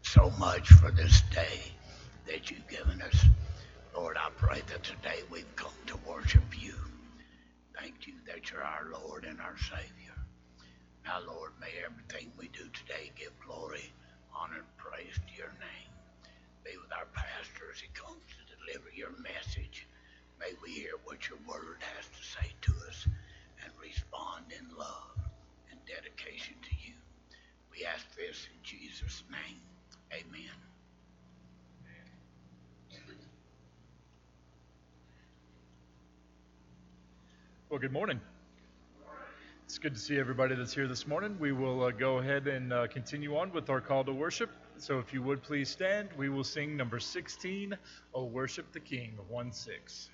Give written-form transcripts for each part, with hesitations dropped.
so much for this day that you've given us. Lord, I pray that today we've come to worship you. Thank you that you're our Lord and our Savior. Now, Lord, may everything we do today give glory, honor, and praise to your name. Be with our pastor as he comes to deliver your message. May we hear what your word has to say to us and respond in love and dedication to you. We ask this in Jesus' name. Amen. Well, good morning. It's good to see everybody that's here this morning. We will go ahead and continue on with our call to worship. So if you would please stand, we will sing number 16, "Oh Worship the King," 1-6.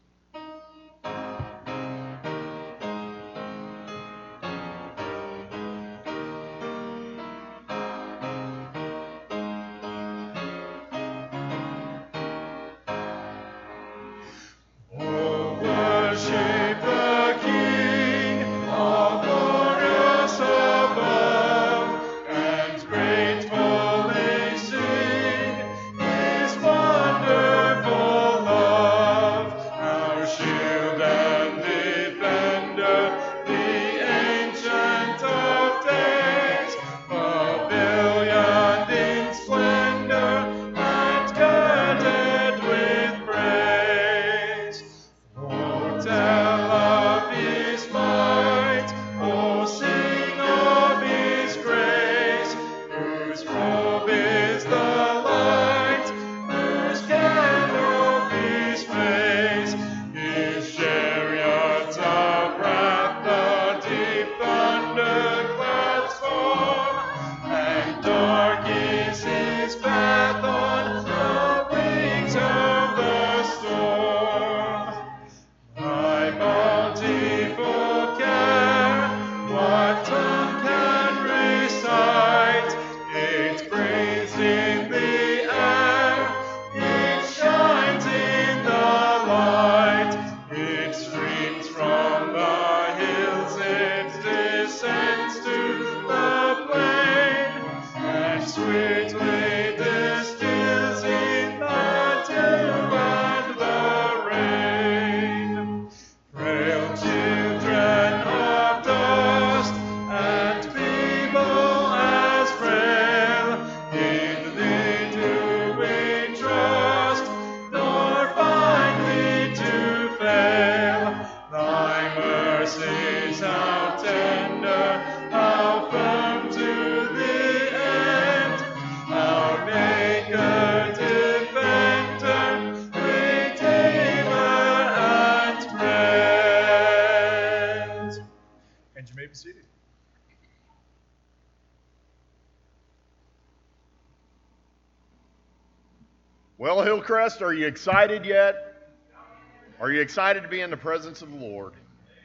Well, Hillcrest, are you excited yet? Are you excited to be in the presence of the Lord?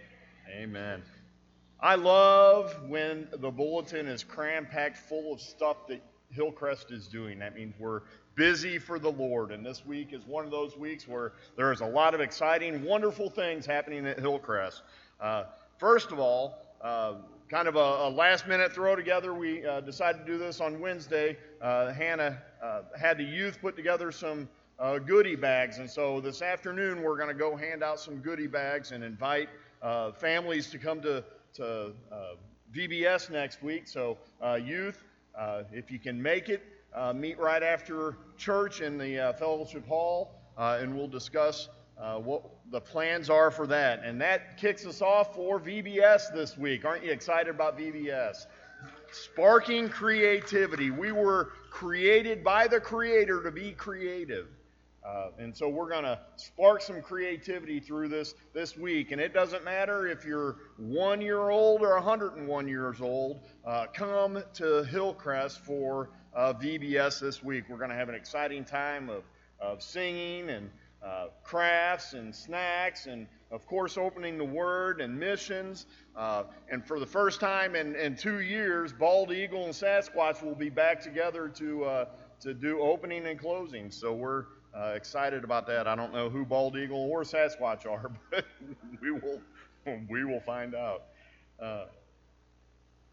Amen. I love when the bulletin is cram-packed full of stuff that Hillcrest is doing. That means we're busy for the Lord, and this week is one of those weeks where there is a lot of exciting, wonderful things happening at Hillcrest. First of all, kind of a last-minute throw-together. We decided to do this on Wednesday. Hannah had the youth put together some goodie bags, and so this afternoon we're going to go hand out some goodie bags and invite families to come to VBS next week. So youth, if you can make it, meet right after church in the fellowship hall, and we'll discuss what the plans are for that. And that kicks us off for VBS this week. Aren't you excited about VBS? Sparking creativity. We were created by the Creator to be creative. And so we're going to spark some creativity through this week. And it doesn't matter if you're 1 year old or 101 years old. Come to Hillcrest for VBS this week. We're going to have an exciting time of singing and crafts and snacks and, of course, opening the Word and missions. And for the first time in 2 years, Bald Eagle and Sasquatch will be back together to do opening and closing. So we're excited about that. I don't know who Bald Eagle or Sasquatch are, but we will find out.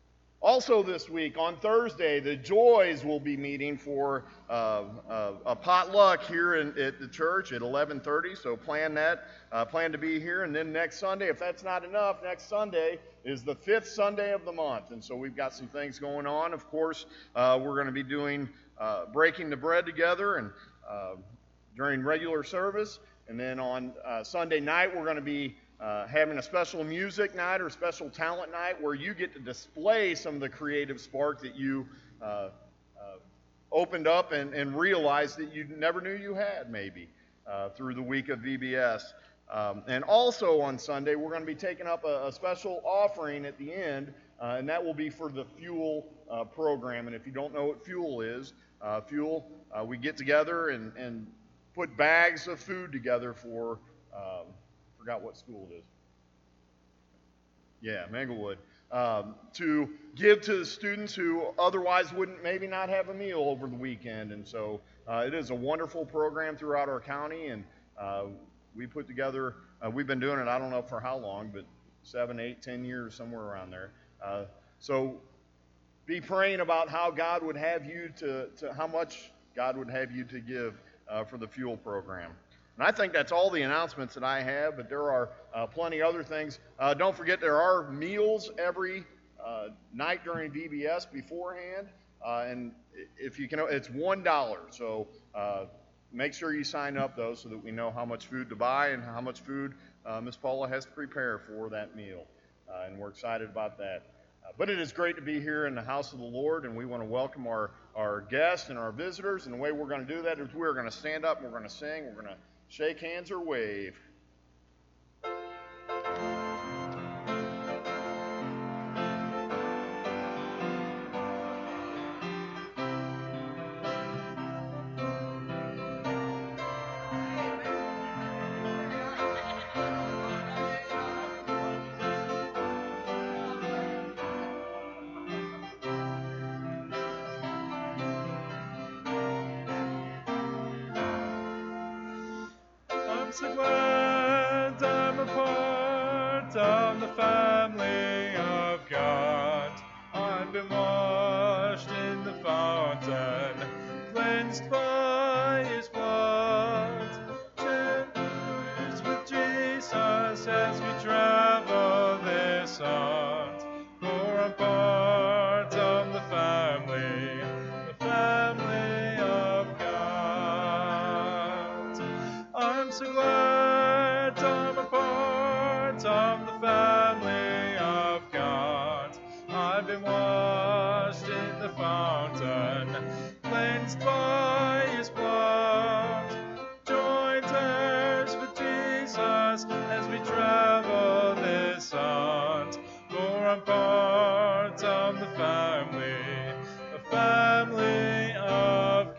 Also this week, on Thursday, the Joys will be meeting for a potluck here at the church at 11:30. So plan that. Plan to be here. And then next Sunday, if that's not enough, next Sunday is the 5th Sunday of the month. And so we've got some things going on. Of course, we're going to be doing breaking the bread together and during regular service. And then on Sunday night, we're going to be having a special music night or special talent night where you get to display some of the creative spark that you opened up and realized that you never knew you had, maybe, through the week of VBS. And also on Sunday, we're going to be taking up a special offering at the end, and that will be for the Fuel program. And if you don't know what Fuel is, we get together and put bags of food together for forgot what school it is. Yeah, Manglewood. To give to the students who otherwise wouldn't maybe not have a meal over the weekend. And so it is a wonderful program throughout our county, and we put together, we've been doing it, I don't know for how long, but 7, 8, 10 years, somewhere around there. So be praying about how God would have you how much God would have you to give for the Fuel program. And I think that's all the announcements that I have, but there are plenty other things. Don't forget there are meals every night during VBS beforehand, and if you can, it's $1. So make sure you sign up though, so that we know how much food to buy and how much food Miss Paula has to prepare for that meal, and we're excited about that. But it is great to be here in the house of the Lord, and we want to welcome our guests and our visitors. And the way we're going to do that is we're going to stand up and we're going to sing. We're going to shake hands or wave. I'm so glad I'm a part of the family of God. I've been washed in the fountain, cleansed by His blood. Cheers with Jesus as we travel this hunt, for I'm part of the family of God. I'm so glad I'm a part of the family of God. I've been washed in the fountain, cleansed by His blood. Joint heirs with Jesus as we travel this hunt, for I'm part of the family of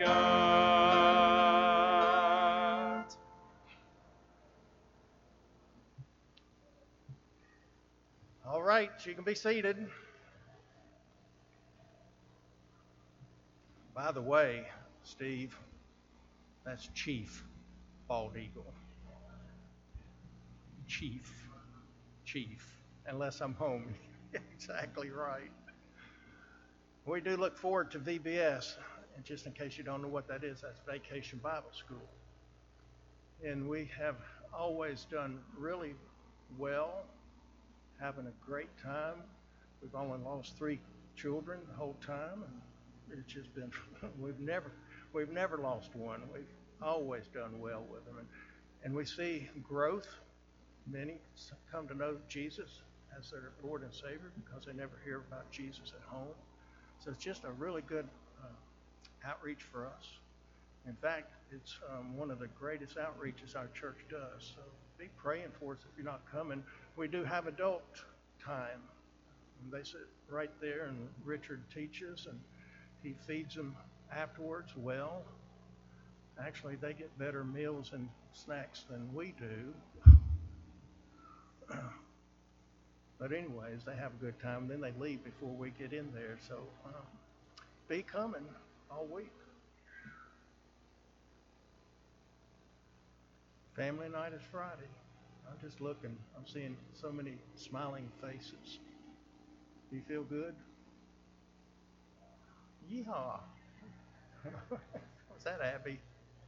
God. All right, you can be seated. By the way, Steve, that's Chief Bald Eagle. Chief, unless I'm home. Exactly right. We do look forward to VBS, and just in case you don't know what that is, that's Vacation Bible School. And we have always done really well, having a great time. We've only lost 3 children the whole time, and it's just been, we've never lost one. We've always done well with them. And we see growth. Many come to know Jesus as their Lord and Savior because they never hear about Jesus at home. So it's just a really good outreach for us. In fact, it's one of the greatest outreaches our church does. So be praying for us if you're not coming. We do have adult time. And they sit right there, and Richard teaches, and he feeds them afterwards well. Actually, they get better meals and snacks than we do. But anyways, they have a good time. Then they leave before we get in there. So be coming all week. Family night is Friday. I'm just looking. I'm seeing so many smiling faces. Do you feel good? Yeehaw. Was that Abby?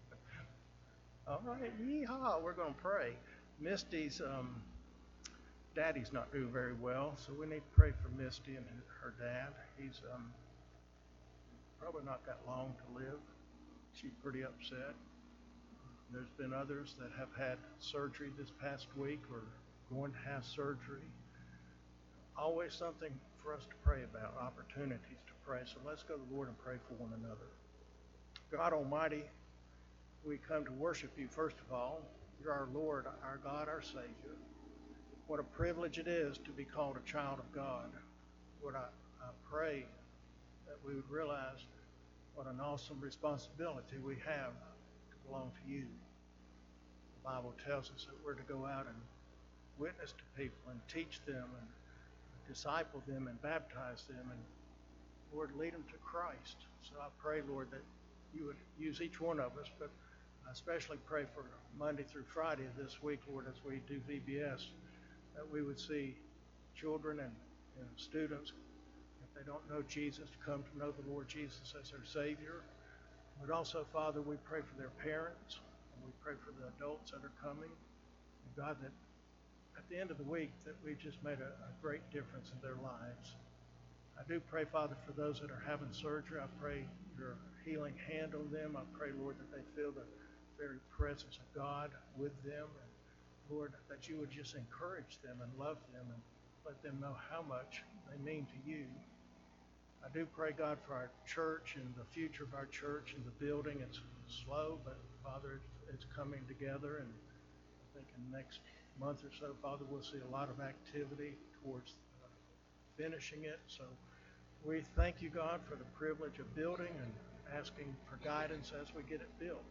All right, yeehaw. We're going to pray. Misty's daddy's not doing very well, so we need to pray for Misty and her dad. He's probably not got long to live. She's pretty upset. There's been others that have had surgery this past week or going to have surgery. Always something for us to pray about, opportunities to pray. So let's go to the Lord and pray for one another. God Almighty, we come to worship you first of all. You're our Lord, our God, our Savior. What a privilege it is to be called a child of God. Lord, I pray that we would realize what an awesome responsibility we have to belong to you. The Bible tells us that we're to go out and witness to people and teach them and disciple them and baptize them and, Lord, lead them to Christ. So I pray, Lord, that you would use each one of us, but I especially pray for Monday through Friday of this week, Lord, as we do VBS, that we would see children and students, if they don't know Jesus, to come to know the Lord Jesus as their Savior. But also, Father, we pray for their parents, and we pray for the adults that are coming. And God, that at the end of the week, that we've just made a great difference in their lives. I do pray, Father, for those that are having surgery. I pray your healing hand on them. I pray, Lord, that they feel the very presence of God with them. And Lord, that you would just encourage them and love them and let them know how much they mean to you. I do pray, God, for our church and the future of our church and the building. It's slow, but Father, it's coming together. And I think in the next month or so, Father, we'll see a lot of activity towards finishing it. So we thank you, God, for the privilege of building and asking for guidance as we get it built.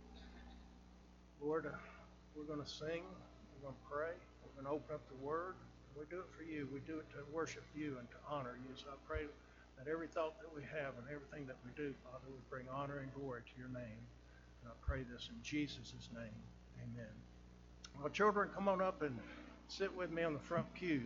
Lord, we're going to sing, we're going to pray, we're going to open up the Word. We do it for you. We do it to worship you and to honor you. So I pray that every thought that we have and everything that we do, Father, would bring honor and glory to your name. And I pray this in Jesus' name. Amen. Well, children, come on up and sit with me on the front pew.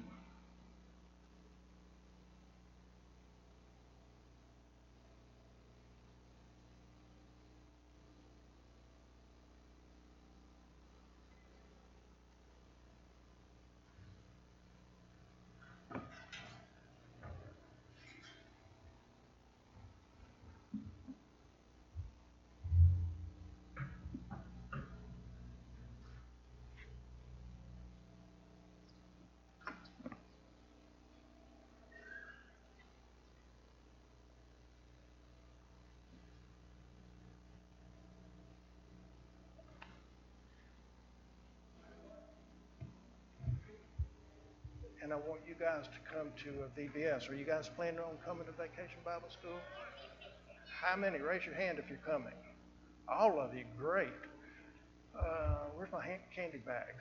And I want you guys to come to a VBS. Are you guys planning on coming to Vacation Bible School? How many? Raise your hand if you're coming. All of you, great. Where's my candy bag?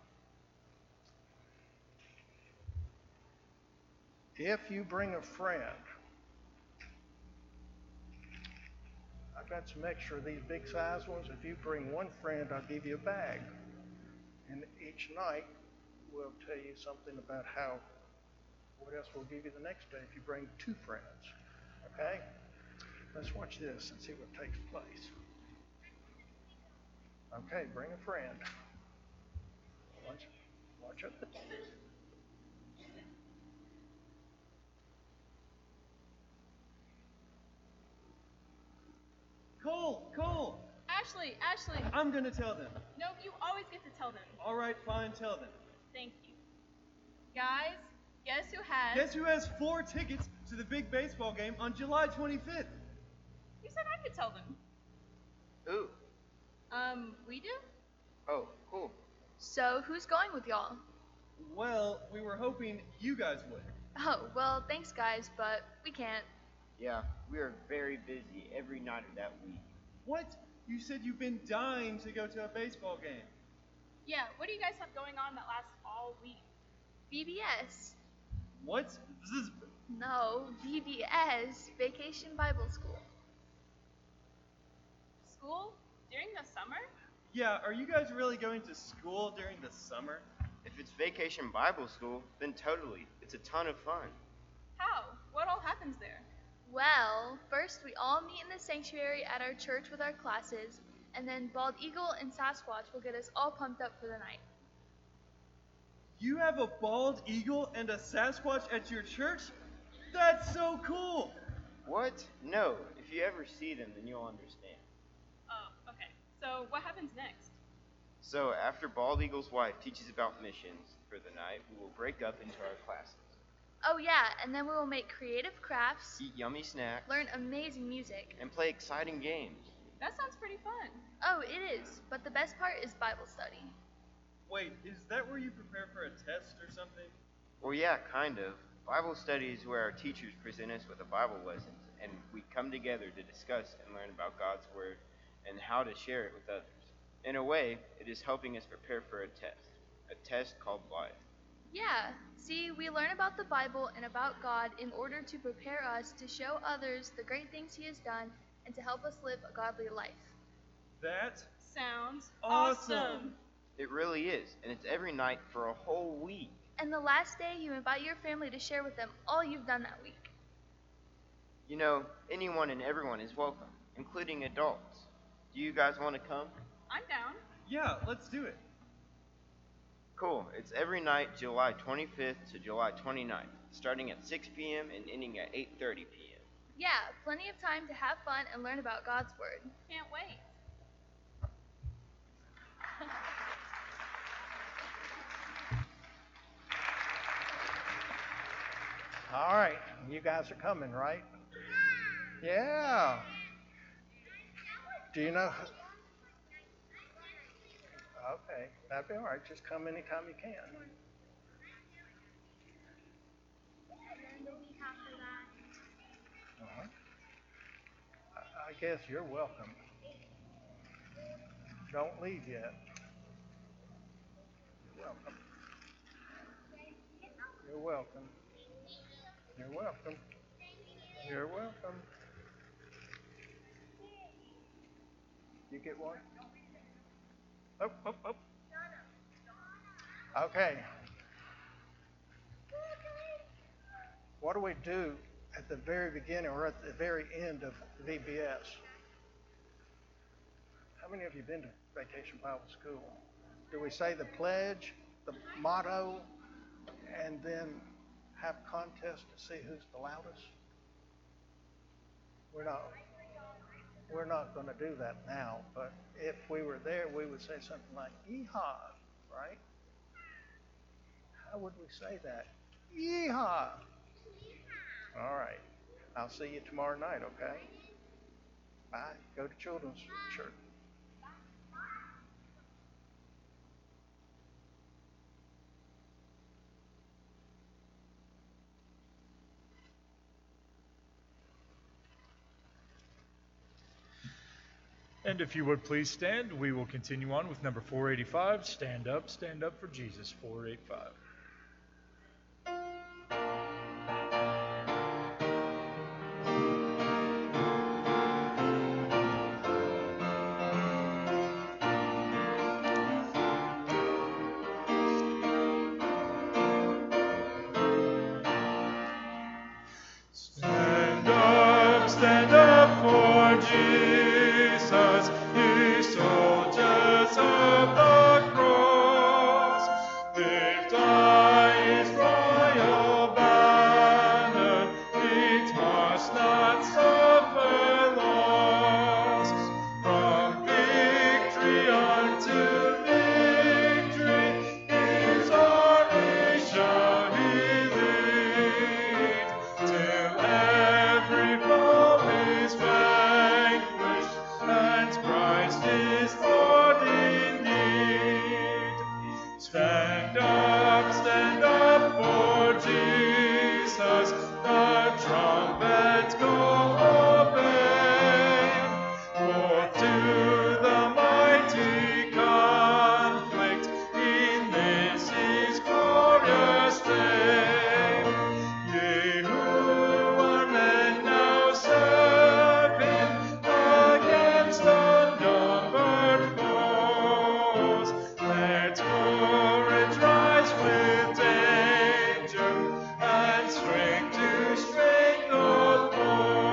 If you bring a friend, I've got some extra of these big size ones. If you bring one friend, I'll give you a bag. And each night, we'll tell you something about what else we'll give you the next day if you bring two friends. Okay? Let's watch this and see what takes place. Okay, bring a friend. Watch it. Cole! Ashley! I'm gonna tell them. No, you always get to tell them. All right, fine, tell them. Thank you. Guys, guess who has... Guess who has 4 tickets to the big baseball game on July 25th? You said I could tell them. Who? We do? Oh, cool. So, who's going with y'all? Well, we were hoping you guys would. Oh, well, thanks guys, but we can't. Yeah, we are very busy every night of that week. What? You said you've been dying to go to a baseball game. Yeah, what do you guys have going on that lasts all week? VBS. What? No, VBS, Vacation Bible School. School? During the summer? Yeah, are you guys really going to school during the summer? If it's Vacation Bible School, then totally. It's a ton of fun. How? What all happens there? Well, first we all meet in the sanctuary at our church with our classes, and then Bald Eagle and Sasquatch will get us all pumped up for the night. You have a bald eagle and a Sasquatch at your church? That's so cool! What? No. If you ever see them, then you'll understand. Oh, okay. So what happens next? So, after Bald Eagle's wife teaches about missions for the night, we will break up into our classes, Oh yeah, and then we will make creative crafts, eat yummy snacks, learn amazing music. and play exciting games. That sounds pretty fun. Oh, it is, but the best part is Bible study. Wait, is that where you prepare for a test or something? Well, yeah, kind of. Bible study is where our teachers present us with a Bible lesson, and we come together to discuss and learn about God's Word and how to share it with others. In a way, it is helping us prepare for a test called life. Yeah, see, we learn about the Bible and about God in order to prepare us to show others the great things He has done and to help us live a godly life. That Sounds awesome! It really is, and it's every night for a whole week. And the last day, you invite your family to share with them all you've done that week. You know, anyone and everyone is welcome, including adults. Do you guys want to come? I'm down. Yeah, let's do it. Cool. It's every night, July 25th to July 29th, starting at 6 p.m. and ending at 8:30 p.m. Yeah, plenty of time to have fun and learn about God's Word. Can't wait. All right, you guys are coming, right? Yeah. Do you know? Okay, that'd be all right. Just come anytime you can. Uh-huh. I guess you're welcome. Don't leave yet. You're welcome. You're welcome. You're welcome. You're welcome. You get one? Oh, oh, oh. Okay. What do we do at the very beginning or at the very end of VBS? How many of you been to Vacation Bible School? Do we say the pledge, the motto, and then have contests to see who's the loudest? We're not going to do that now, but if we were there, we would say something like, "Yeehaw," right? How would we say that? Yeehaw! All right. I'll see you tomorrow night, okay? Bye. Go to Children's Church. And if you would please stand, we will continue on with number 485, Stand Up for Jesus, 485. Stand up for Jesus, ye soldiers of the cross. Lift high his royal banner, it must not suffer loss. From victory unto victory, his army shall he lead, till every foe is vanquished, and Christ is Lord indeed. Stand up for Jesus, the trumpets go obey. Forth to the mighty conflict in this his glorious day. Ye who are men now serve him against unnumbered foes. Let courage rise with danger, and strength to strength oppose.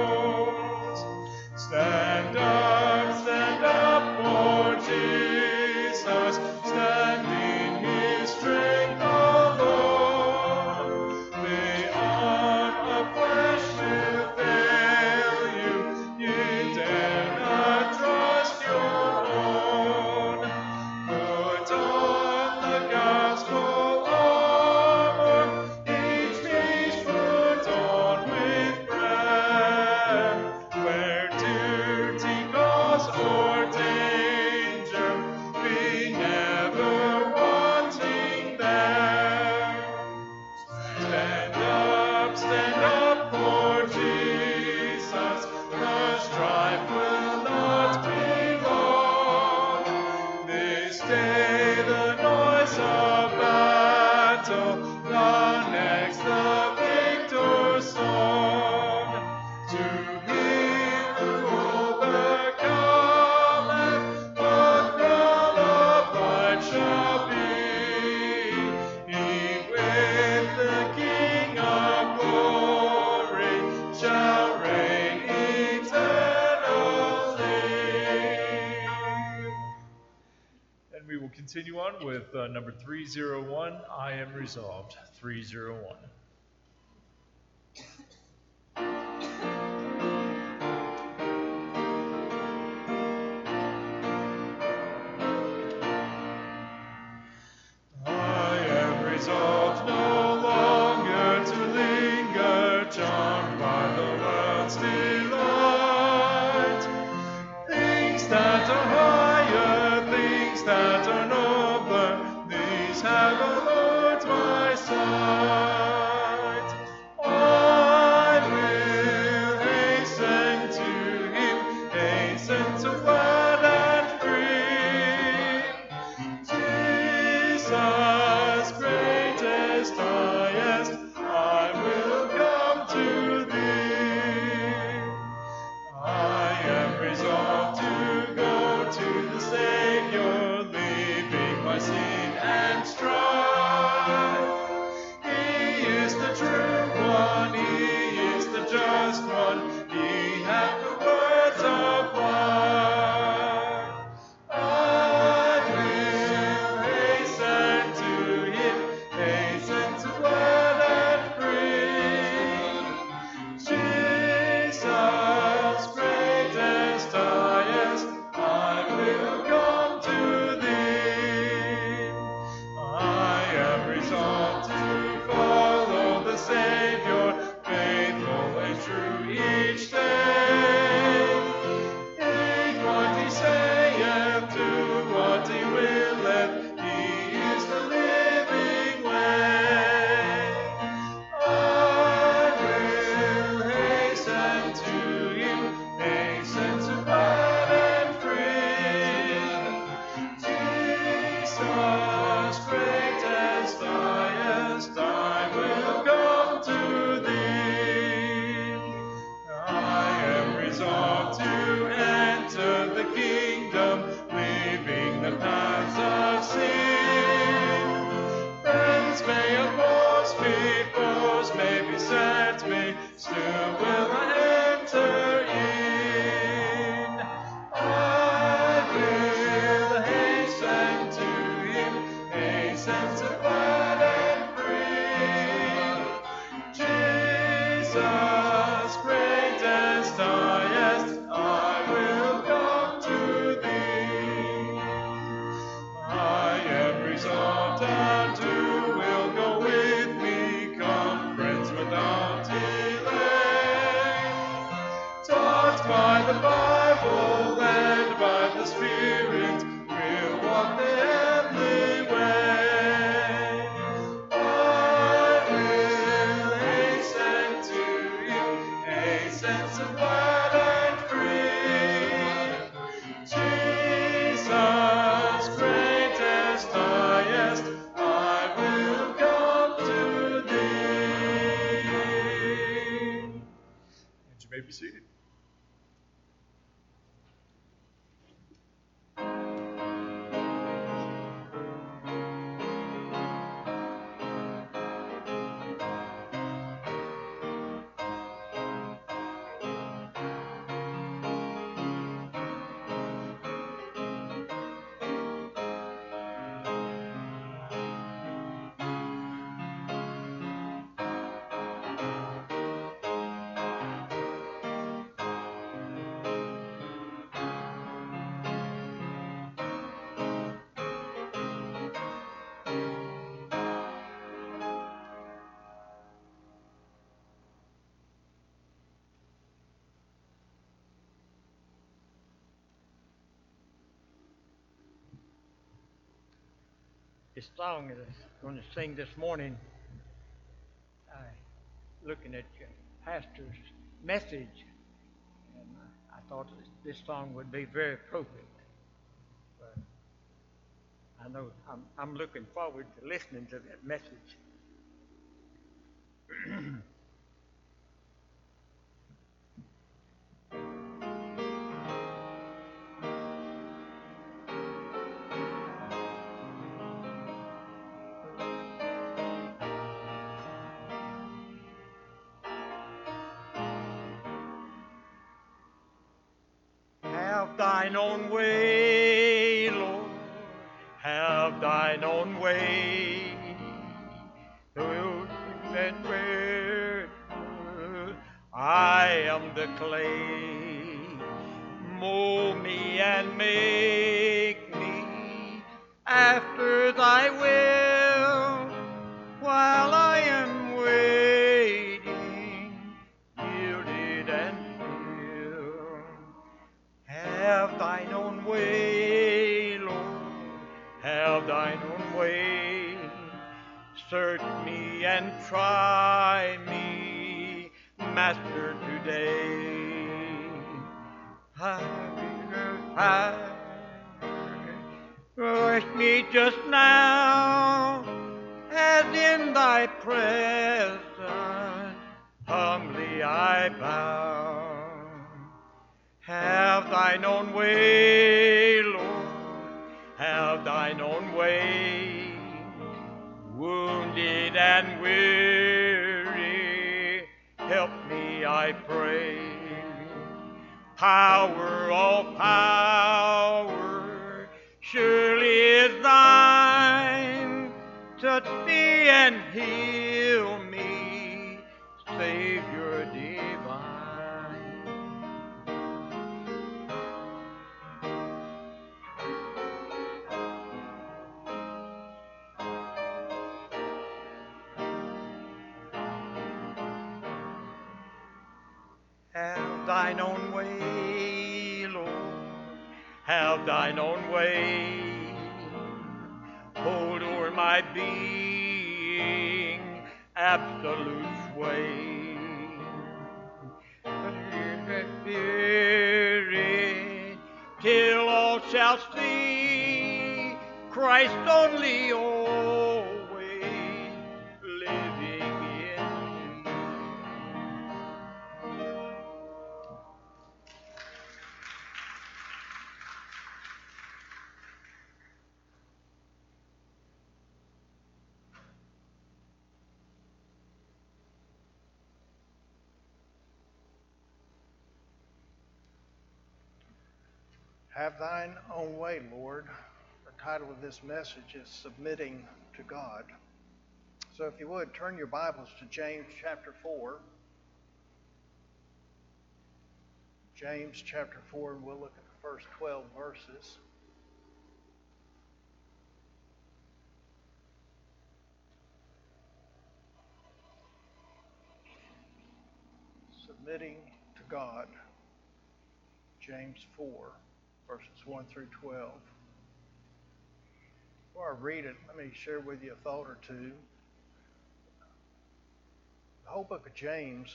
continue on with number 301, I Am Resolved. 301. I am resolved no longer to linger, charmed by the world's delight. Things that are higher, things that are nobler, these have allured my sight. I will hasten to him, hasten to glad and free. Jesus, greatest, highest, I will come to thee. I am resolved to go to the Savior, leaving my sin and strife. He is the true one, He is the just one, He hath the words of life. I will hasten to Him, hasten to glad and free. Jesus, greatest, highest, I will come to thee. I am resolved to follow the Savior, faithful and true each day. Heed what He saith, do what He willeth, He is the living way. I will hasten to Him, hasten to glad and free. Jesus, greatest, highest, I will come to thee. I am resolved to enter the kingdom, leaving the paths of sin. Friends may oppose me, foes may beset me, still will I enter in. I will hasten to Him, hasten to glad and free. Jesus, greatest, highest, I will come to thee. I am resolved, and who will go with me? Come, friends, without delay. Taught by the Bible, led by the Spirit, we'll walk the heavenly way. I will hasten to Him, hasten to glad and free. Jesus, greatest, highest, I will come to thee. And you may be seated. This song that I'm going to sing this morning, looking at your pastor's message, and I thought this song would be very appropriate. But I know I'm looking forward to listening to that message. Have thine own way, Lord, have the clay. Mold me and make me after thy will, while I am waiting, yielded and still. Have thine own way, Lord, have thine own way. Search me and try me, Master, today. Wash me just now, as in thy presence humbly I bow. Have thine own way, Lord, have thine own way. Wounded and weary, help me, I pray. Power, all power, surely is thine. Touch me and heal me, Savior divine. Have thine own way, Lord, have thine own way. Hold o'er my being absolute sway. Spirit, till all shall see Christ only always living in me. Have thine own way, Lord. The title of this message is Submitting to God. So if you would, turn your Bibles to James chapter 4. James chapter 4, and we'll look at the first 12 verses. Submitting to God. James 4. Verses 1 through 12. Before I read it, let me share with you a thought or two. The whole book of James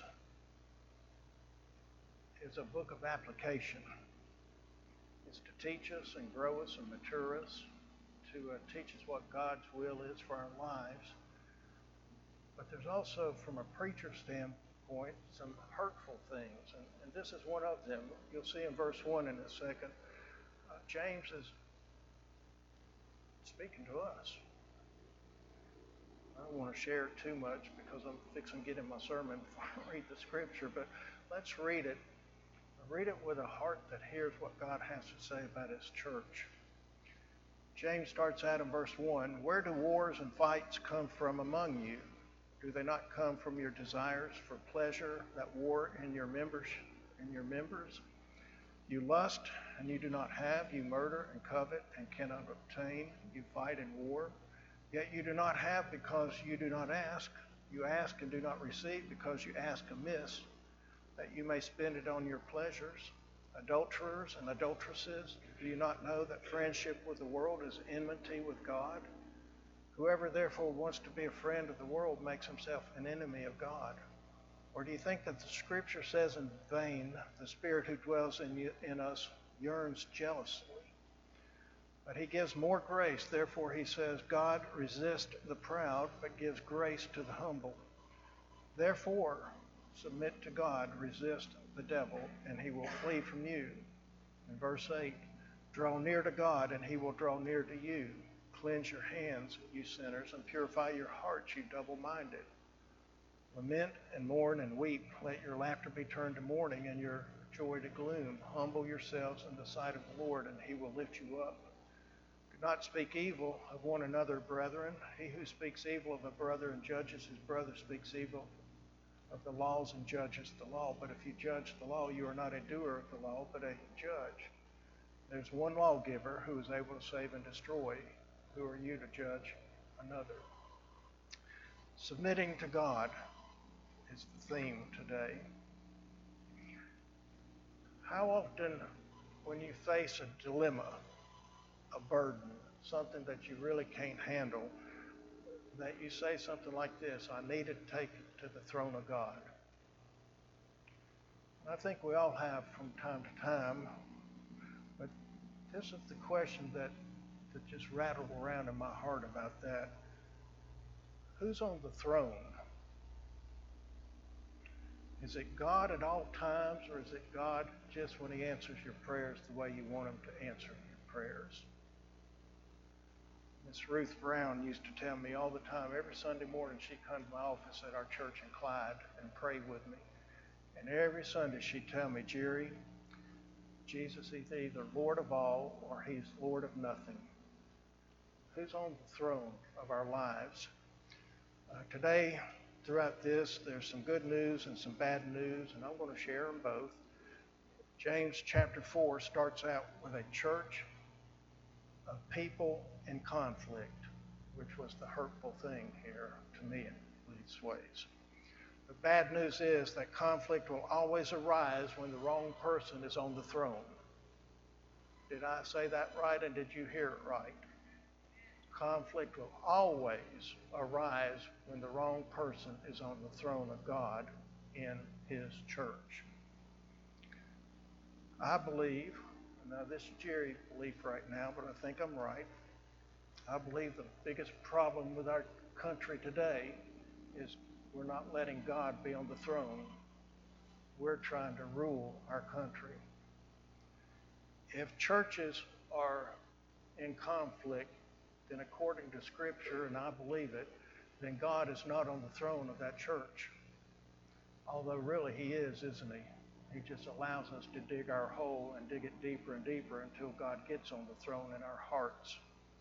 is a book of application. It's to teach us and grow us and mature us, to teach us what God's will is for our lives. But there's also, from a preacher's standpoint, some hurtful things, and this is one of them. You'll see in verse 1 in a second. James is speaking to us. I don't want to share too much because I'm fixing to get in my sermon before I read the scripture, but let's read it. Read it with a heart that hears what God has to say about his church. James starts out in verse 1. Where do wars and fights come from among you? Do they not come from your desires for pleasure that war in your members? You lust, and you do not have. You murder and covet and cannot obtain. You fight in war. Yet you do not have because you do not ask. You ask and do not receive because you ask amiss, that you may spend it on your pleasures. Adulterers and adulteresses, do you not know that friendship with the world is enmity with God? Whoever therefore wants to be a friend of the world makes himself an enemy of God. Or do you think that the scripture says in vain, the Spirit who dwells in us yearns jealously? But he gives more grace. Therefore he says, God resists the proud, but gives grace to the humble. Therefore, submit to God, resist the devil, and he will flee from you. In verse 8, draw near to God, and he will draw near to you. Cleanse your hands, you sinners, and purify your hearts, you double-minded. Lament and mourn and weep. Let your laughter be turned to mourning and your joy to gloom. Humble yourselves in the sight of the Lord, and he will lift you up. Do not speak evil of one another, brethren. He who speaks evil of a brother and judges his brother speaks evil of the laws and judges the law. But if you judge the law, you are not a doer of the law, but a judge. There's one lawgiver who is able to save and destroy. Who are you to judge another? Submitting to God is the theme today. How often, when you face a dilemma, a burden, something that you really can't handle, that you say something like this, I need to take it to the throne of God? And I think we all have from time to time, but this is the question that just rattled around in my heart about that. Who's on the throne? Is it God at all times, or is it God just when he answers your prayers the way you want him to answer your prayers? Miss Ruth Brown used to tell me all the time, every Sunday morning she'd come to my office at our church in Clyde and pray with me. And every Sunday she'd tell me, Jerry, Jesus is either Lord of all or he's Lord of nothing. Who's on the throne of our lives? Today, throughout this, there's some good news and some bad news, and I'm going to share them both. James chapter 4 starts out with a church of people in conflict, which was the hurtful thing here to me in these ways. The bad news is that conflict will always arise when the wrong person is on the throne. Did I say that right, and did you hear it right? Conflict will always arise when the wrong person is on the throne of God in his church. I believe, now this is Jerry's belief right now, but I think I'm right. I believe the biggest problem with our country today is we're not letting God be on the throne. We're trying to rule our country. If churches are in conflict, then according to Scripture, and I believe it, then God is not on the throne of that church. Although really he is, isn't he? He just allows us to dig our hole and dig it deeper and deeper until God gets on the throne in our hearts.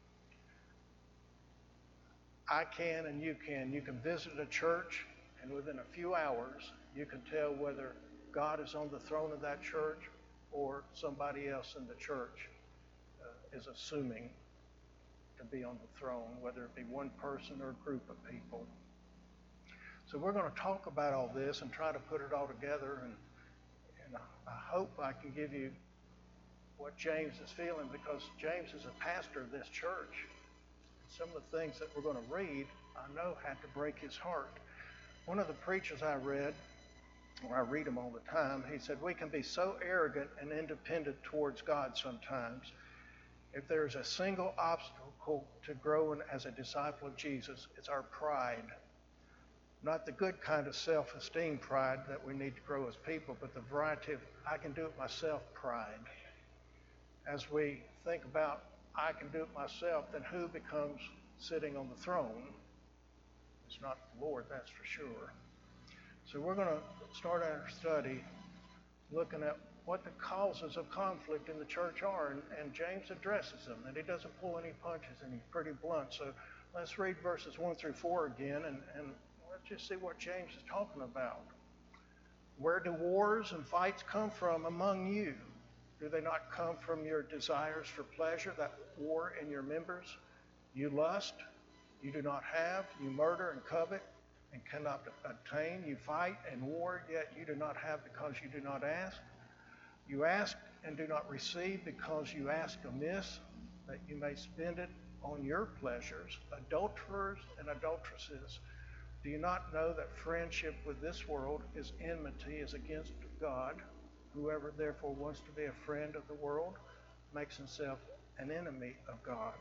I can and you can. You can visit a church, and within a few hours, you can tell whether God is on the throne of that church or somebody else in the church is assuming to be on the throne, whether it be one person or a group of people. So we're going to talk about all this and try to put it all together, and I hope I can give you what James is feeling, because James is a pastor of this church. Some of the things that we're going to read, I know had to break his heart. One of the preachers I read, or I read them all the time, he said, we can be so arrogant and independent towards God sometimes. If there's a single obstacle to growing as a disciple of Jesus, it's our pride. Not the good kind of self-esteem pride that we need to grow as people, but the variety of I can do it myself pride. As we think about I can do it myself, then who becomes sitting on the throne? It's not the Lord, that's for sure. So we're going to start our study looking at what the causes of conflict in the church are, and James addresses them, and he doesn't pull any punches, and he's pretty blunt. So let's read verses 1 through 4 again, and let's just see what James is talking about. Where do wars and fights come from among you? Do they not come from your desires for pleasure that war in your members? You lust, you do not have, you murder and covet and cannot obtain. You fight and war, yet you do not have because you do not ask. You ask and do not receive because you ask amiss, that you may spend it on your pleasures. Adulterers and adulteresses, do you not know that friendship with this world is enmity, is against God? Whoever therefore wants to be a friend of the world makes himself an enemy of God.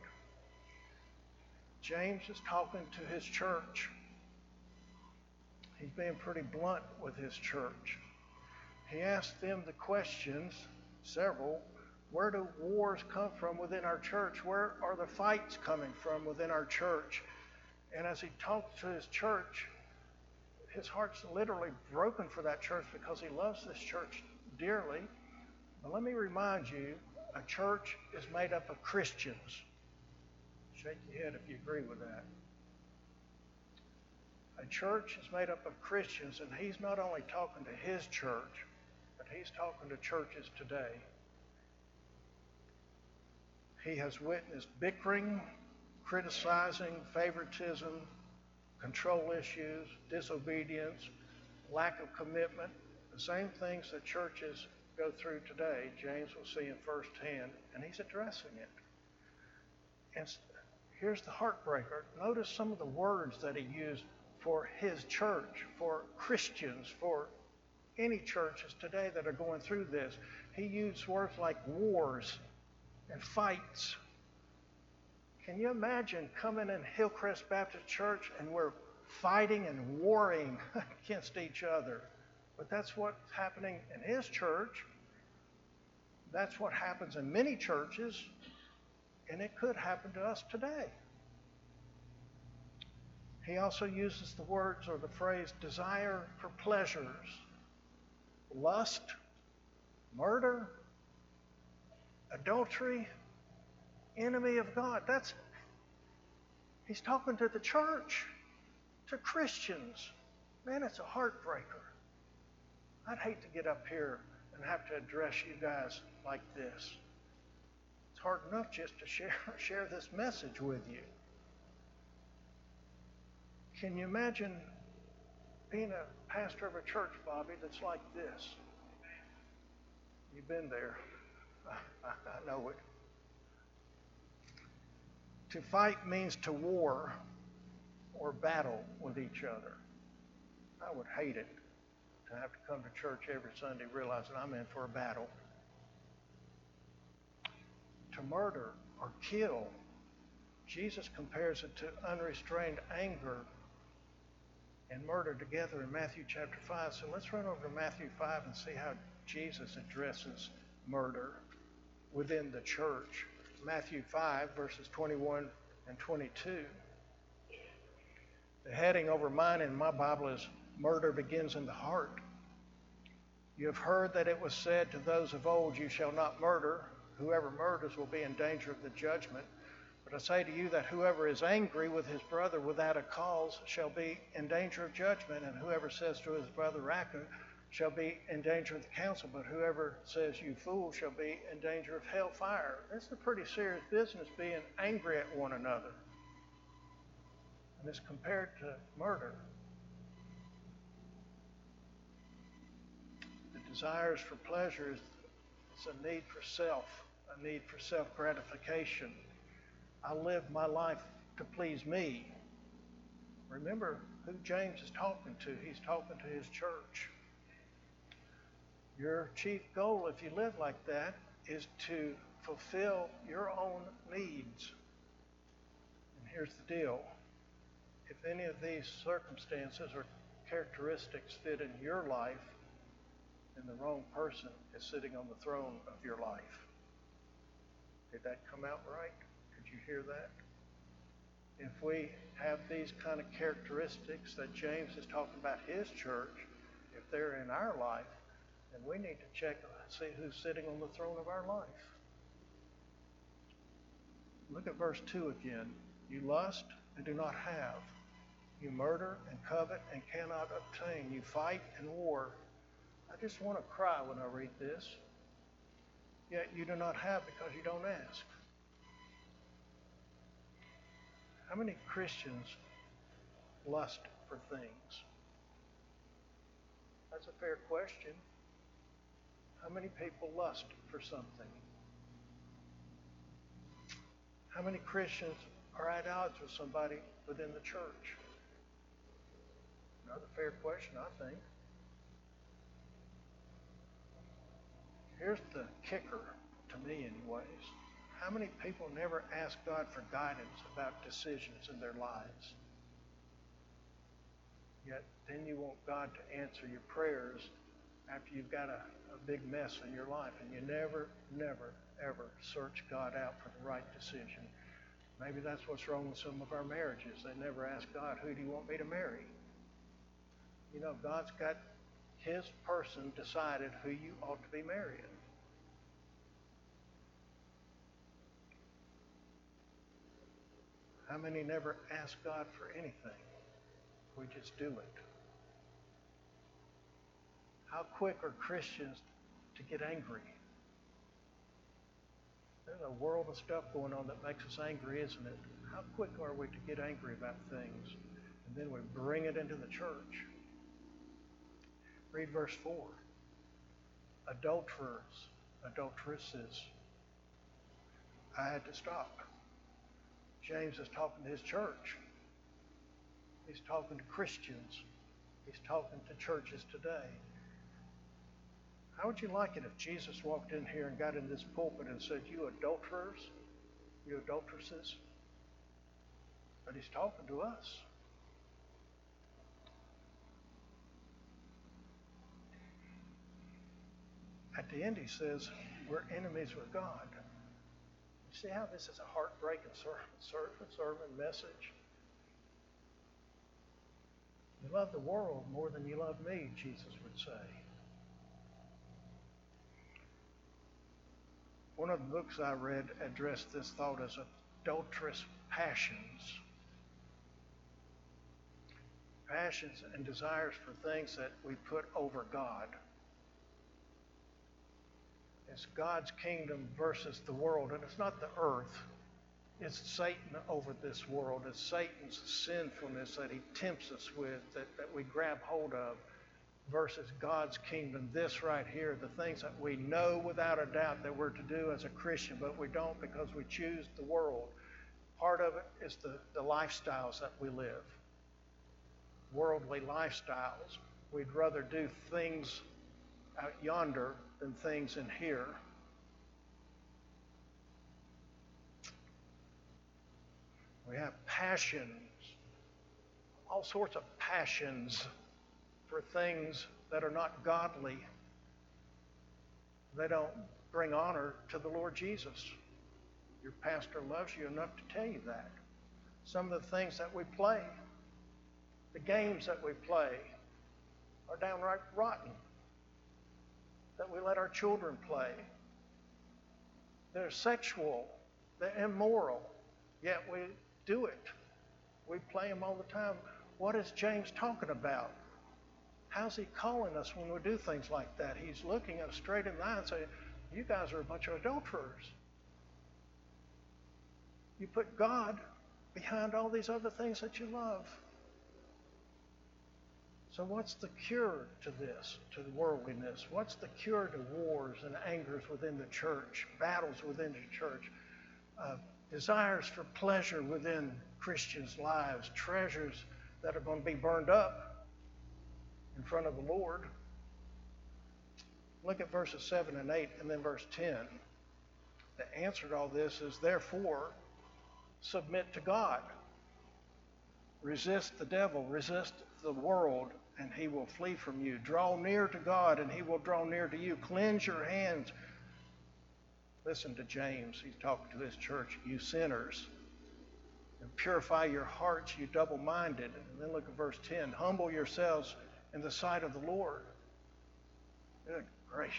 James is talking to his church. He's being pretty blunt with his church. He asked them the questions, several. Where do wars come from within our church? Where are the fights coming from within our church? And as he talks to his church, his heart's literally broken for that church because he loves this church dearly. But let me remind you, a church is made up of Christians. Shake your head if you agree with that. A church is made up of Christians, and he's not only talking to his church, but he's talking to churches today. He has witnessed bickering, criticizing, favoritism, control issues, disobedience, lack of commitment, the same things that churches go through today. James will see in firsthand, and he's addressing it. And here's the heartbreaker. Notice some of the words that he used for his church, for Christians, for any churches today that are going through this. He used words like wars and fights. Can you imagine coming in Hillcrest Baptist Church and we're fighting and warring against each other? But that's what's happening in his church. That's what happens in many churches, and it could happen to us today. He also uses the words or the phrase desire for pleasures, lust, murder, adultery, enemy of God. He's talking to the church, to Christians. Man, it's a heartbreaker. I'd hate to get up here and have to address you guys like this. It's hard enough just to share this message with you. Can you imagine being a pastor of a church, Bobby, that's like this? You've been there. I know it. To fight means to war or battle with each other. I would hate it to have to come to church every Sunday realizing I'm in for a battle. To murder or kill, Jesus compares it to unrestrained anger and murder together in Matthew chapter 5. So let's run over to Matthew 5 and see how Jesus addresses murder within the church. Matthew 5, verses 21 and 22. The heading over mine in my Bible is Murder Begins in the Heart. You have heard that it was said to those of old, you shall not murder. Whoever murders will be in danger of the judgment. But I say to you that whoever is angry with his brother without a cause shall be in danger of judgment, and whoever says to his brother, Raca, shall be in danger of the council, but whoever says, you fool, shall be in danger of hellfire. That's a pretty serious business, being angry at one another. And it's compared to murder. The desires for pleasure is a need for self, a need for self-gratification. I live my life to please me. Remember who James is talking to. He's talking to his church. Your chief goal, if you live like that, is to fulfill your own needs. And here's the deal. If any of these circumstances or characteristics fit in your life, then the wrong person is sitting on the throne of your life. Did that come out right? Did you hear that? If we have these kind of characteristics that James is talking about his church, if they're in our life, then we need to check and see who's sitting on the throne of our life. Look at verse 2 again. You lust and do not have. You murder and covet and cannot obtain. You fight and war. I just want to cry when I read this. Yet you do not have because you don't ask. How many Christians lust for things? That's a fair question. How many people lust for something? How many Christians are at odds with somebody within the church? Another fair question, I think. Here's the kicker, to me anyways. How many people never ask God for guidance about decisions in their lives? Yet then you want God to answer your prayers after you've got a big mess in your life, and you never, ever search God out for the right decision. Maybe that's what's wrong with some of our marriages. They never ask God, who do you want me to marry? You know, God's got his person decided who you ought to be marrying. How many never ask God for anything? We just do it. How quick are Christians to get angry? There's a world of stuff going on that makes us angry, isn't it? How quick are we to get angry about things? And then we bring it into the church. Read verse 4. Adulterers, adulteresses. I had to stop. James is talking to his church. He's talking to Christians. He's talking to churches today. How would you like it if Jesus walked in here and got in this pulpit and said, "You adulterers, you adulteresses"? But he's talking to us. At the end, he says, we're enemies with God. You see how this is a heartbreaking sermon message? You love the world more than you love me, Jesus would say. One of the books I read addressed this thought as adulterous passions. Passions and desires for things that we put over God. It's God's kingdom versus the world. And it's not the earth. It's Satan over this world. It's Satan's sinfulness that he tempts us with, that we grab hold of, versus God's kingdom. This right here, the things that we know without a doubt that we're to do as a Christian, but we don't because we choose the world. Part of it is the lifestyles that we live. Worldly lifestyles. We'd rather do things out yonder than things in here. We have passions, all sorts of passions for things that are not godly. They don't bring honor to the Lord Jesus. Your pastor loves you enough to tell you that. Some of the things that we play, the games that we play, are downright rotten, that we let our children play. They're sexual, they're immoral, yet we do it. We play them all the time. What is James talking about? How's he calling us when we do things like that? He's looking us straight in the eye and saying, you guys are a bunch of adulterers. You put God behind all these other things that you love. So what's the cure to this, to worldliness? What's the cure to wars and angers within the church, battles within the church, desires for pleasure within Christians' lives, treasures that are going to be burned up in front of the Lord? Look at verses 7 and 8 and then verse 10. The answer to all this is, therefore, submit to God. Resist the devil, resist the world, and he will flee from you. Draw near to God, and he will draw near to you. Cleanse your hands. Listen to James. He's talking to his church. You sinners. And purify your hearts, you double-minded. And then look at verse 10. Humble yourselves in the sight of the Lord. Good gracious.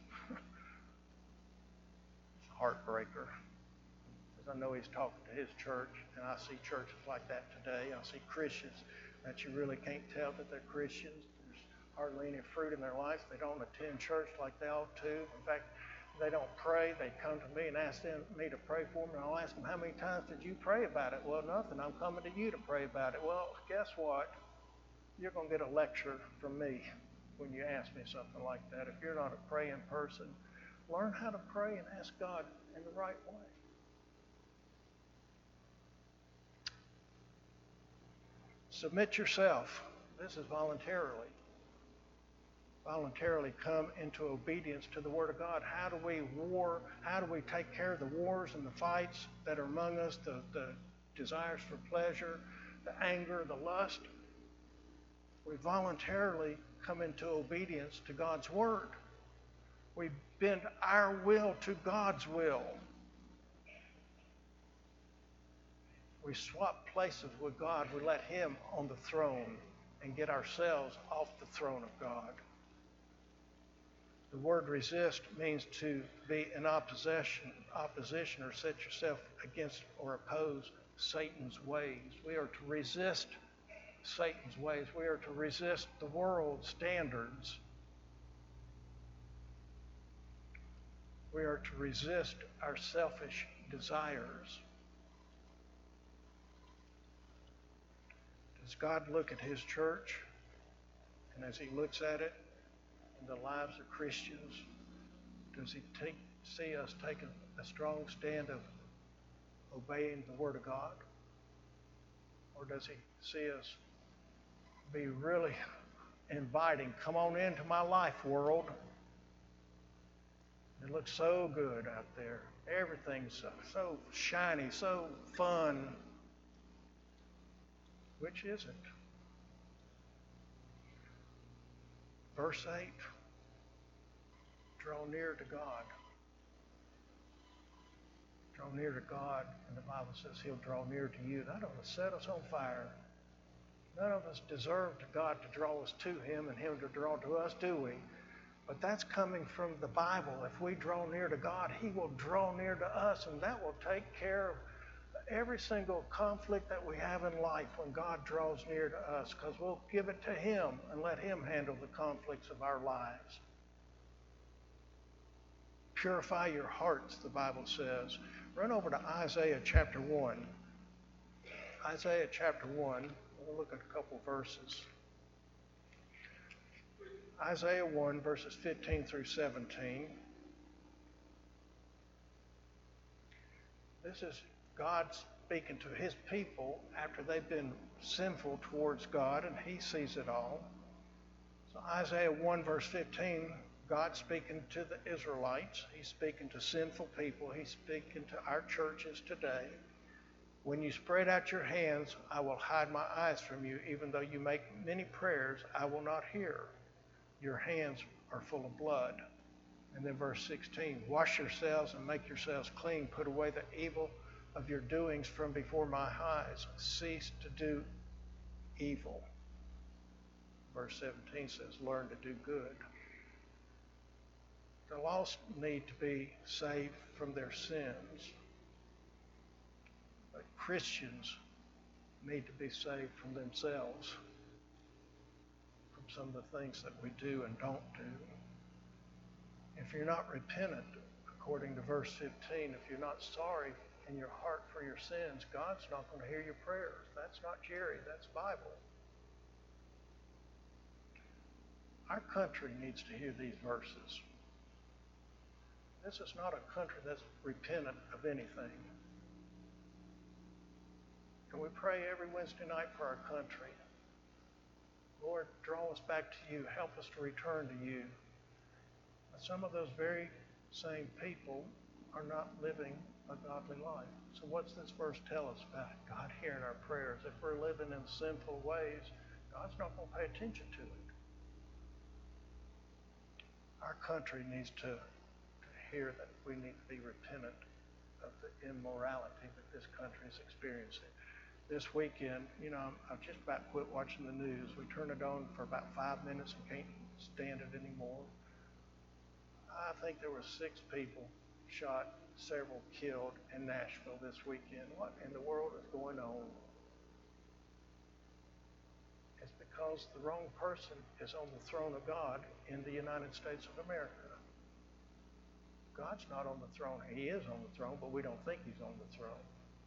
It's a heartbreaker. Because I know he's talking to his church, and I see churches like that today. I see Christians that you really can't tell that they're Christians. There's hardly any fruit in their life. They don't attend church like they ought to. In fact, they don't pray. They come to me and ask me to pray for them, and I'll ask them, how many times did you pray about it? Well, nothing. I'm coming to you to pray about it. Well, guess what? You're going to get a lecture from me when you ask me something like that. If you're not a praying person, learn how to pray and ask God in the right way. Submit yourself. This is voluntarily. Voluntarily come into obedience to the Word of God. How do we war? How do we take care of the wars and the fights that are among us, the desires for pleasure, the anger, the lust? We voluntarily come into obedience to God's Word. We bend our will to God's will. We swap places with God. We let Him on the throne and get ourselves off the throne of God. The word resist means to be in opposition or set yourself against or oppose Satan's ways. We are to resist Satan's ways. We are to resist the world's standards. We are to resist our selfish desires. Does God look at his church, and as he looks at it in the lives of Christians, does he see us taking a strong stand of obeying the Word of God? Or does he see us be really inviting, come on into my life, world? It looks so good out there. Everything's so shiny, so fun. Which is it? Verse 8, draw near to God. Draw near to God, and the Bible says he'll draw near to you. That ought to set us on fire. None of us deserve God to draw us to him and him to draw to us, do we? But that's coming from the Bible. If we draw near to God, he will draw near to us, and that will take care of every single conflict that we have in life when God draws near to us, because we'll give it to him and let him handle the conflicts of our lives. Purify your hearts, the Bible says. Run over to Isaiah chapter 1. Isaiah chapter 1. We'll look at a couple verses. Isaiah 1, verses 15 through 17. This is God speaking to his people after they've been sinful towards God, and he sees it all. So Isaiah 1, verse 15, God speaking to the Israelites. He's speaking to sinful people. He's speaking to our churches today. When you spread out your hands, I will hide my eyes from you. Even though you make many prayers, I will not hear. Your hands are full of blood. And then verse 16, wash yourselves and make yourselves clean. Put away the evil of your doings from before my eyes. Cease to do evil. Verse 17 says, learn to do good. The lost need to be saved from their sins. But Christians need to be saved from themselves, from some of the things that we do and don't do. If you're not repentant, according to verse 15, if you're not sorry in your heart for your sins, God's not going to hear your prayers. That's not Jerry, that's Bible. Our country needs to hear these verses. This is not a country that's repentant of anything. And we pray every Wednesday night for our country. Lord, draw us back to you. Help us to return to you. But some of those very same people are not living a godly life. So what's this verse tell us about God hearing our prayers? If we're living in sinful ways, God's not going to pay attention to it. Our country needs to hear that we need to be repentant of the immorality that this country is experiencing. This weekend, I've just about quit watching the news. We turn it on for about 5 minutes and can't stand it anymore. I think there were 6 people shot, several killed in Nashville this weekend. What in the world is going on? It's because the wrong person is on the throne of God in the United States of America. God's not on the throne. He is on the throne, but we don't think he's on the throne.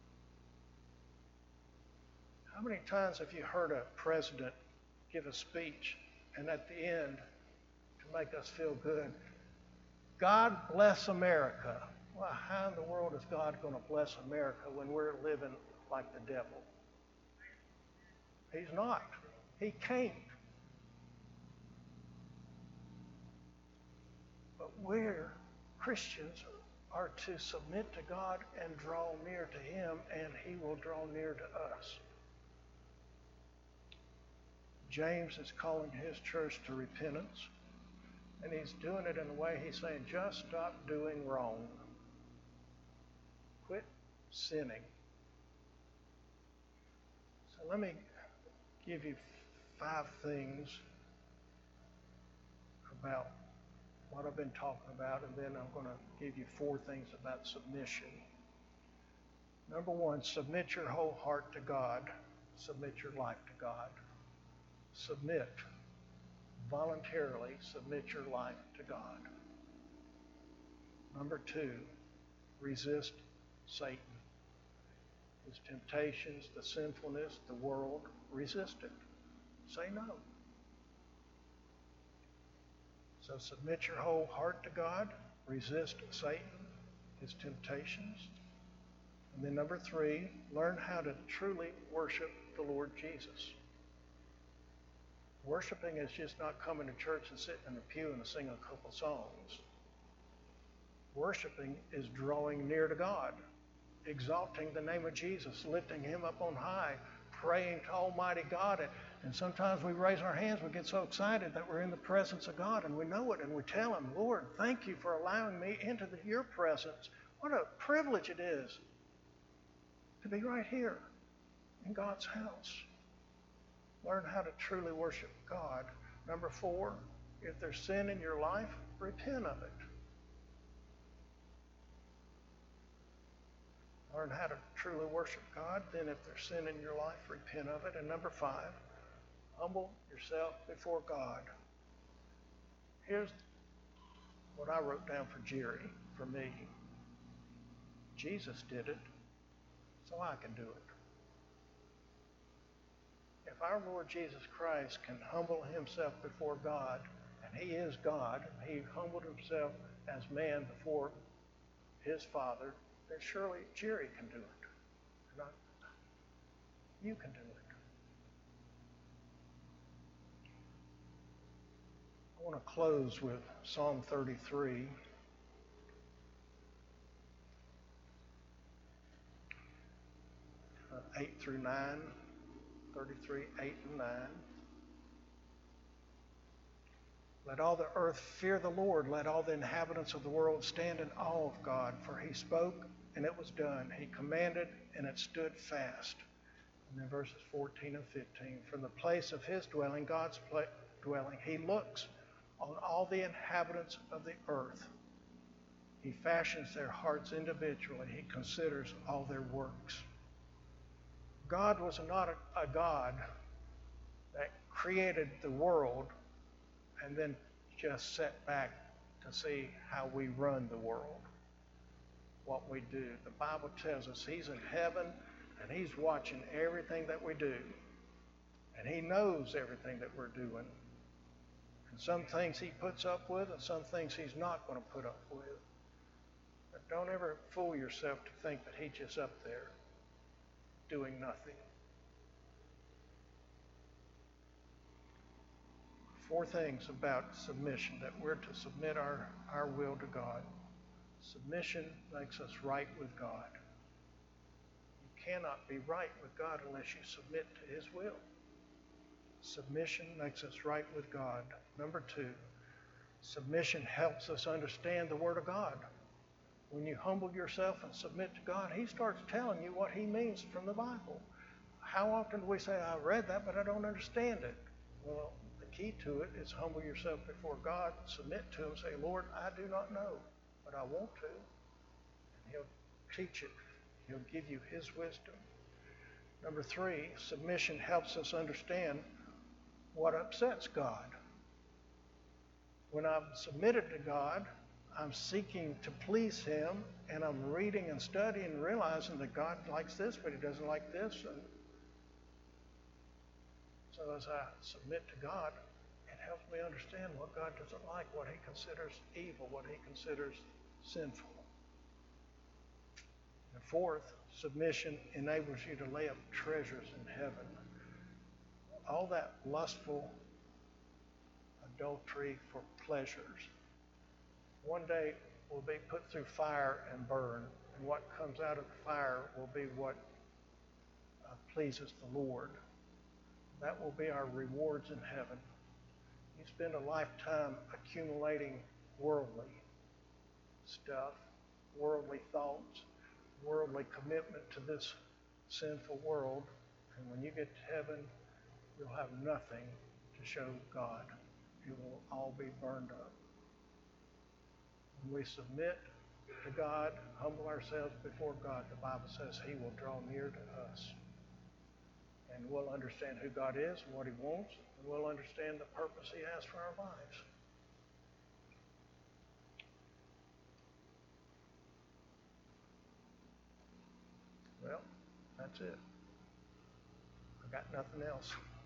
How many times have you heard a president give a speech and at the end, to make us feel good, God bless America? Well, how in the world is God going to bless America when we're living like the devil? He's not. He can't. But we're Christians are to submit to God and draw near to him, and he will draw near to us. James is calling his church to repentance, and he's doing it in a way he's saying, just stop doing wrong. Quit sinning. So let me give you 5 things about what I've been talking about, and then I'm going to give you 4 things about submission. Number 1, submit your whole heart to God. Submit your life to God. submit, voluntarily submit your life to God. Number 2, resist Satan. His temptations, the sinfulness, the world, resist it. Say no. So submit your whole heart to God, resist Satan, his temptations. And then number 3, learn how to truly worship the Lord Jesus. Worshiping is just not coming to church and sitting in the pew and singing a couple songs. Worshiping is drawing near to God, exalting the name of Jesus, lifting him up on high, praying to Almighty God. And sometimes we raise our hands, we get so excited that we're in the presence of God, and we know it, and we tell him, Lord, thank you for allowing me into your presence. What a privilege it is to be right here in God's house. Learn how to truly worship God. Number 4, if there's sin in your life, repent of it. Learn how to truly worship God. Then if there's sin in your life, repent of it. And number 5, humble yourself before God. Here's what I wrote down for Jerry, for me. Jesus did it, so I can do it. If our Lord Jesus Christ can humble himself before God, and he is God, he humbled himself as man before his Father, then surely Jerry can do it. You can do it. I want to close with Psalm 33. Uh, 8 through 9. 33, 8 and 9. Let all the earth fear the Lord. Let all the inhabitants of the world stand in awe of God. For he spoke, and it was done. He commanded, and it stood fast. And then verses 14 and 15. From the place of his dwelling, God's dwelling, he looks on all the inhabitants of the earth. He fashions their hearts individually. He considers all their works. God was not a God that created the world and then just sat back to see how we run the world, what we do. The Bible tells us he's in heaven and he's watching everything that we do. And he knows everything that we're doing. And some things he puts up with and some things he's not going to put up with. But don't ever fool yourself to think that he's just up there doing nothing. 4 things about submission, that we're to submit our will to God. Submission makes us right with God. You cannot be right with God unless you submit to his will. Submission makes us right with God. Number 2, submission helps us understand the Word of God. When you humble yourself and submit to God, he starts telling you what he means from the Bible. How often do we say, I read that, but I don't understand it? Well, the key to it is humble yourself before God, submit to him, say, Lord, I do not know, but I want to. And he'll teach it. He'll give you his wisdom. Number 3, submission helps us understand what upsets God. When I'm submitted to God, I'm seeking to please him, and I'm reading and studying and realizing that God likes this, but he doesn't like this. And so as I submit to God, it helps me understand what God doesn't like, what he considers evil, what he considers sinful. And 4th, submission enables you to lay up treasures in heaven. All that lustful adultery for pleasures one day will be put through fire and burn, and what comes out of the fire will be what pleases the Lord. That will be our rewards in heaven. You spend a lifetime accumulating worldly stuff, worldly thoughts, worldly commitment to this sinful world, and when you get to heaven, you'll have nothing to show God. It will all be burned up. When we submit to God, humble ourselves before God, the Bible says he will draw near to us. And we'll understand who God is and what he wants, and we'll understand the purpose he has for our lives. Well, that's it. I got nothing else.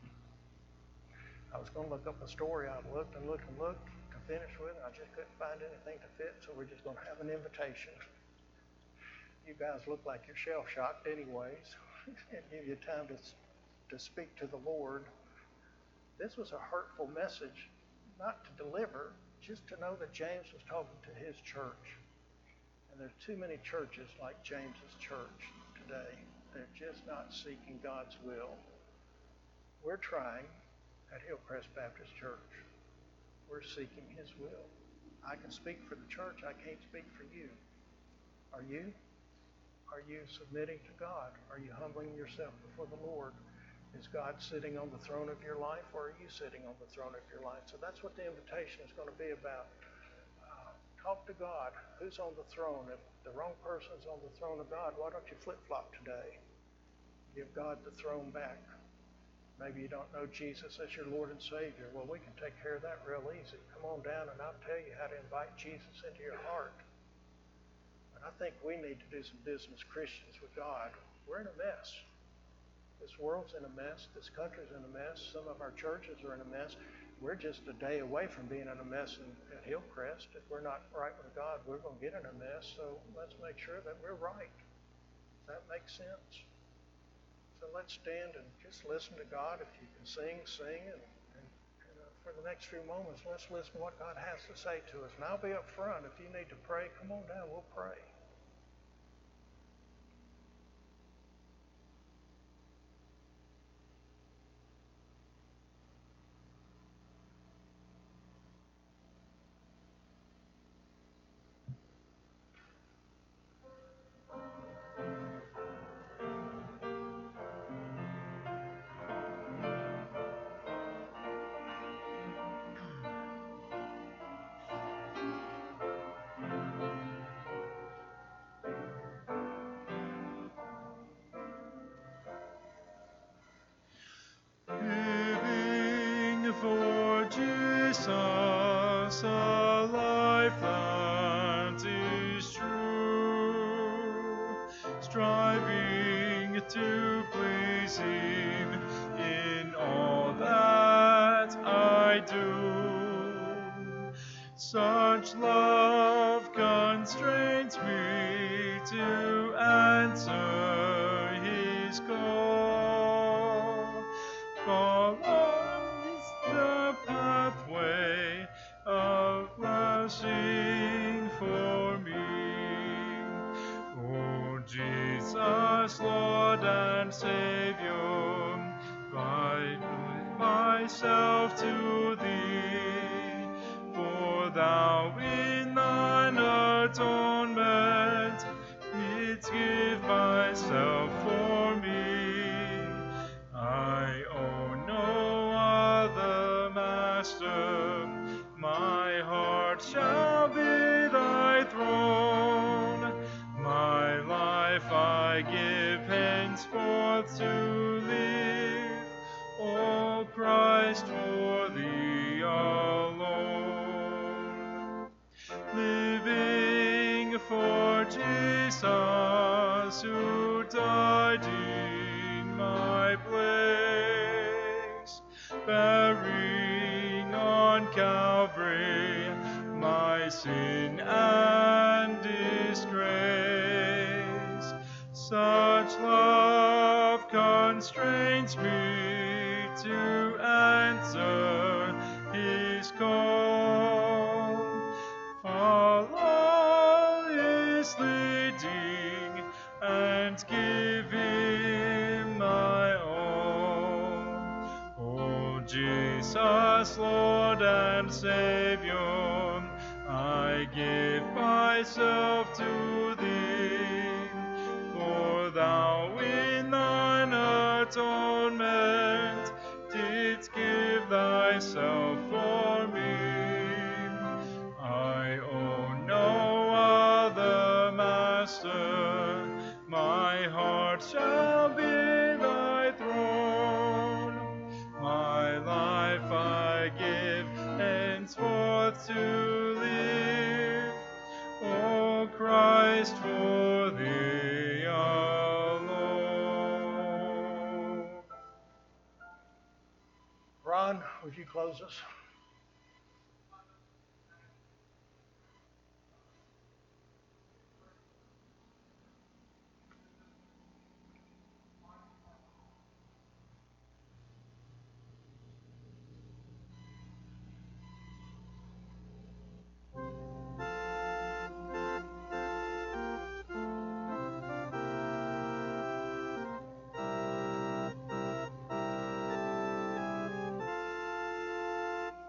I was going to look up a story. I looked and looked and looked to finish with. I just couldn't find anything to fit, so we're just going to have an invitation. You guys look like you're shell-shocked anyways. It give you time to speak to the Lord. This was a hurtful message, not to deliver, just to know that James was talking to his church. And there's too many churches like James's church today. They're just not seeking God's will. We're trying at Hillcrest Baptist Church. We're seeking his will. I can speak for the church. I can't speak for you. Are you? Are you submitting to God? Are you humbling yourself before the Lord? Is God sitting on the throne of your life, or are you sitting on the throne of your life? So that's what the invitation is going to be about. Talk to God. Who's on the throne? If the wrong person's on the throne of God, why don't you flip-flop today? Give God the throne back. Maybe you don't know Jesus as your Lord and Savior. Well, we can take care of that real easy. Come on down and I'll tell you how to invite Jesus into your heart. But I think we need to do some business Christians with God. We're in a mess. This world's in a mess. This country's in a mess. Some of our churches are in a mess. We're just a day away from being in a mess at Hillcrest. If we're not right with God, we're going to get in a mess. So let's make sure that we're right. Does that make sense? So let's stand and just listen to God. If you can sing, sing. And for the next few moments, let's listen to what God has to say to us. And I'll be up front. If you need to pray, come on down. We'll pray. For Jesus, a life that is true, striving to please Him in all that I do. Such love constrains me to answer His call. Follows the pathway of blessing for me. O Jesus, Lord and Savior, I give myself to Thee, for Thou in Thine atonement didst give Thyself for me. I own no other master, my heart shall be Thy throne. My life I give henceforth to live, O Christ, for Thee alone. Living for Jesus, who died in my place, bearing on Calvary my sin and disgrace. Such love constrains me to answer His call. Follow His leading and give Him my all. O Jesus, Lord and Savior, I give myself to Thee, for Thou in Thine atonement didst give Thyself for me. I own no other master, my heart shall be Thy throne. exist for thee alone. Ron, would you close us?